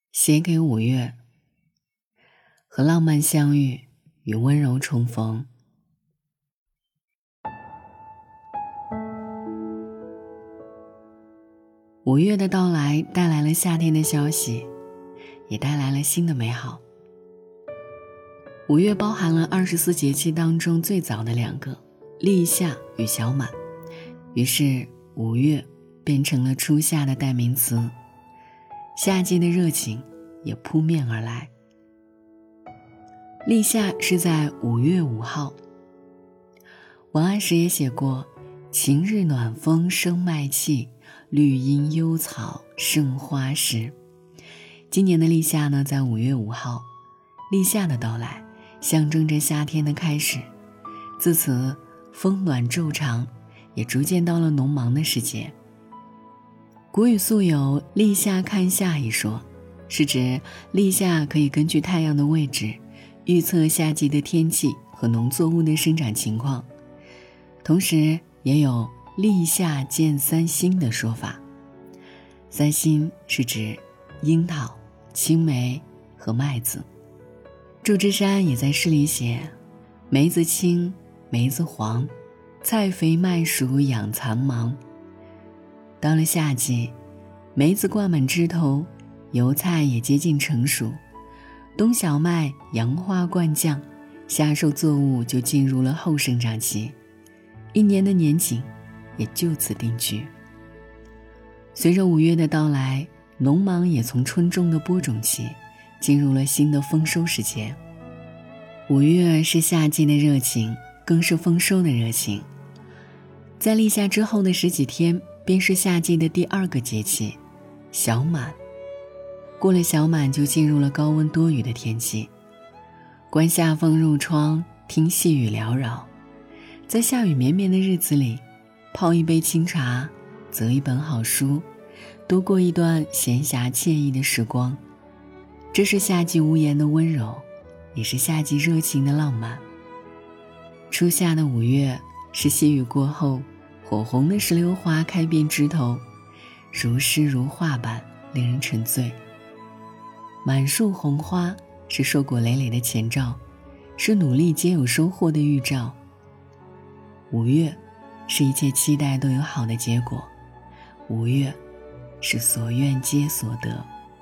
写给5月，和浪漫相遇，与温柔重逢。5月的到来带来了夏天的消息，也带来了新的美好。5月包含了24节气当中最早的2个，立夏与小满，于是5月变成了初夏的代名词，夏季的热情也扑面而来。立夏是在5月5号，王安石也写过晴日暖风生麦气，绿阴幽草胜花时。今年的立夏呢，在5月5号，立夏的到来象征着夏天的开始，自此风暖昼长，也逐渐到了农忙的时节。古语素有立夏看夏一说，是指立夏可以根据太阳的位置预测夏季的天气和农作物的生长情况，同时也有立夏见3星的说法。3星是指樱桃、青梅和麦子。祝枝山也在诗里写，梅子青，梅子黄，菜肥麦熟养残芒。到了夏季，梅子挂满枝头，油菜也接近成熟，冬小麦杨花灌酱，夏收作物就进入了后生长期，一年的年景也就此定局。随着5月的到来，农忙也从春种的播种期进入了新的丰收时节。5月是夏季的热情，更是丰收的热情。在立夏之后的10几天，便是夏季的第2个节气小满。过了小满，就进入了高温多雨的天气。观夏风入窗，听细雨缭绕，在下雨绵绵的日子里，泡一杯清茶，择一本好书，度过一段闲暇惬意的时光。这是夏季无言的温柔，也是夏季热情的浪漫。初夏的5月，是细雨过后，火红的石榴花开遍枝头，如诗如画般令人沉醉。满树红花是硕果累累的前兆，是努力皆有收获的预兆。5月是一切期待都有好的结果，5月是所愿皆所得。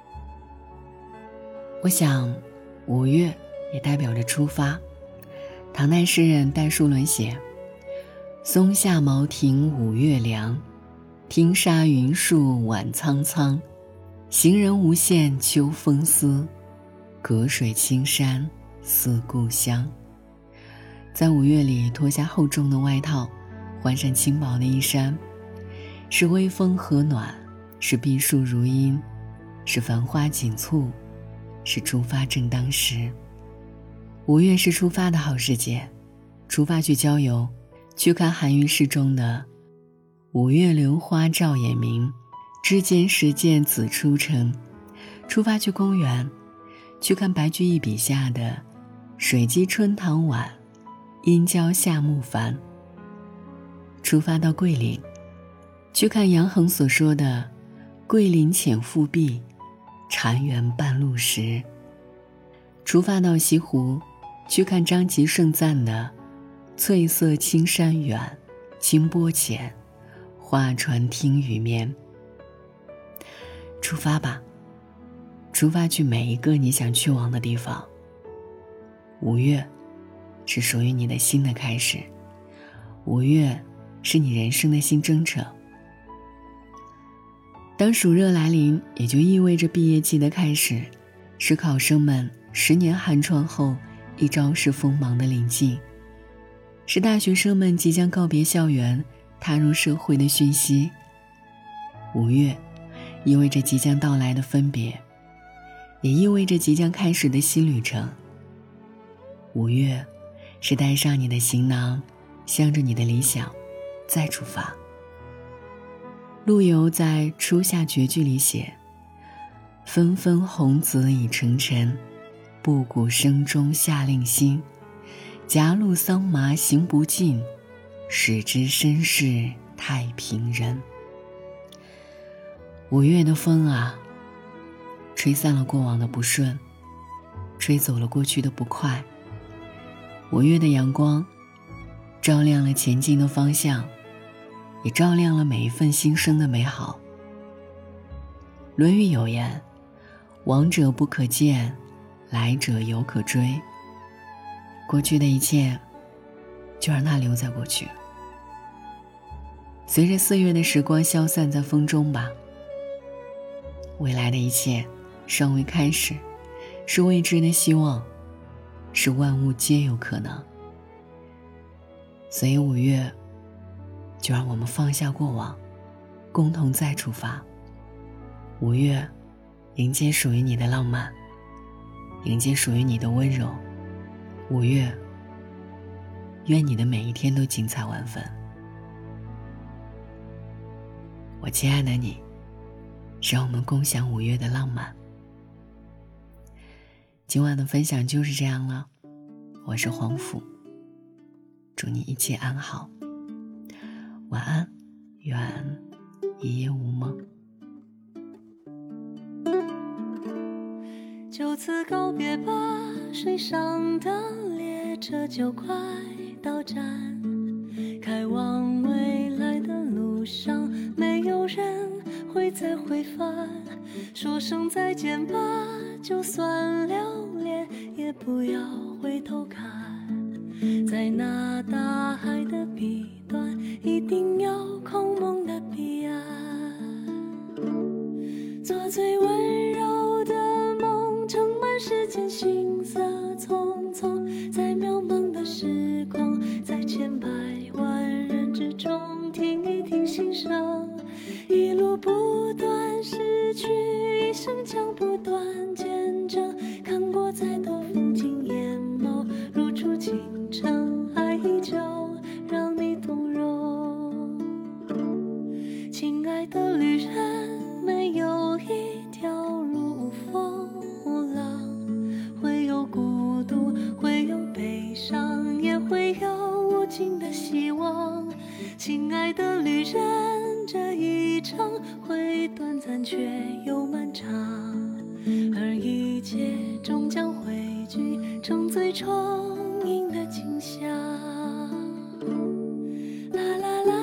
我想5月也代表着出发。唐代诗人戴叔伦写，松下茅亭5月凉，听沙云树晚苍苍，行人无限秋风思，隔水青山思故乡。在5月里脱下厚重的外套，换上轻薄的衣衫，是微风和暖，是碧树如茵，是繁花锦簇，是出发正当时。5月是出发的好时节，出发去郊游，去看韩愈诗中的5月榴花照眼明，枝间时见子出城，出发去公园，去看白居易笔下的水击春塘晚，阴交夏木繁。出发到桂林，去看杨衡所说的桂林浅覆壁，禅园半路石。出发到西湖，去看张籍盛赞的翠色青山远，清波浅，画船听雨眠。出发吧，出发去每一个你想去往的地方。5月是属于你的新的开始，5月是你人生的新征程。当暑热来临，也就意味着毕业季的开始，是考生们10年寒窗后一朝试锋芒的临近，是大学生们即将告别校园踏入社会的讯息。5月意味着即将到来的分别，也意味着即将开始的新旅程。5月是带上你的行囊，向着你的理想再出发。陆游在《初夏绝句》里写，纷纷红紫已成尘，布谷声中夏令新，夹路桑麻行不尽，始知身是太平人。5月的风啊， 吹散了过往的不顺，吹走了过去的不快。5月的阳光照亮了前进的方向，也照亮了每一份新生的美好。论语有言，往者不可见，来者犹可追。过去的一切就让它留在过去，随着4月的时光消散在风中吧。未来的一切尚未开始，是未知的希望，是万物皆有可能。所以5月就让我们放下过往，共同再出发。5月迎接属于你的浪漫，迎接属于你的温柔。5月愿你的每一天都精彩万分。我亲爱的你，让我们共享5月的浪漫。今晚的分享就是这样了，我是黄甫，祝你一切安好，晚安，愿一夜无梦。 就此告别吧，水上的列车就快到站，开往未来的路上，没有人会再回返。说声再见吧，就算留恋，也不要回头看。在那大海的彼端，一定有空梦的彼岸。做最温柔的梦，盛满世间行色匆匆，在渺茫的时光，在千百万人之中，听一听心声，一路不断失去，一生将不断见证。看过再多风景，眼眸如初清晨，爱依旧让你动容。亲爱的旅人，没有一条路无风浪，会有孤独，会有悲伤，也会有无尽的希望。亲爱的旅人，这一程会短暂却又漫长，而一切终将汇聚成最充盈的景象。啦啦啦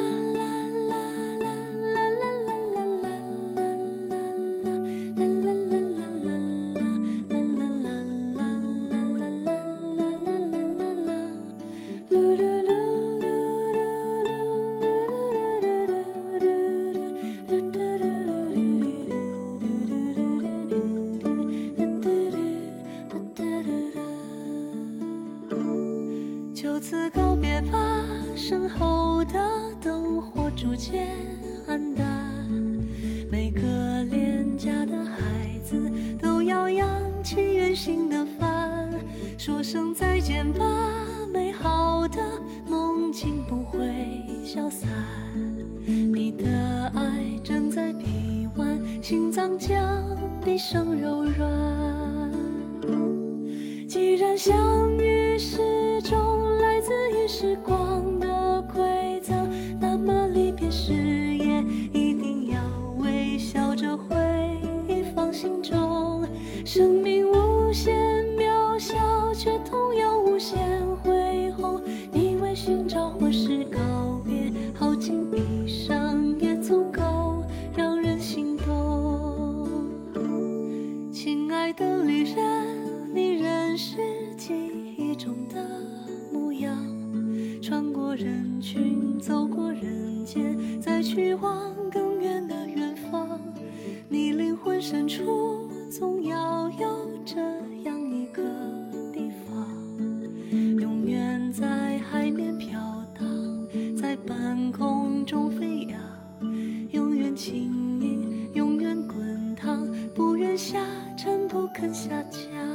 就此告别吧，身后的灯火逐渐暗淡，每个恋家的孩子都要扬起远行的帆。说声再见吧，美好的梦境不会消散，你的爱正在臂弯，心脏将毕生柔软。既然相遇是种来自于时光的馈赠，那么离别时也一定要微笑着回放心中。生命无限渺小，却同样无限恢宏。你为寻找或是告别，耗尽一生也足够让人心动。亲爱的旅人，你仍是记忆中的模样，穿过人群，走过人间，再去往更远的远方。你灵魂深处总要有这样一个地方，永远在海面飘荡，在半空中飞扬，永远轻盈，永远滚烫，不愿下沉，不肯下降。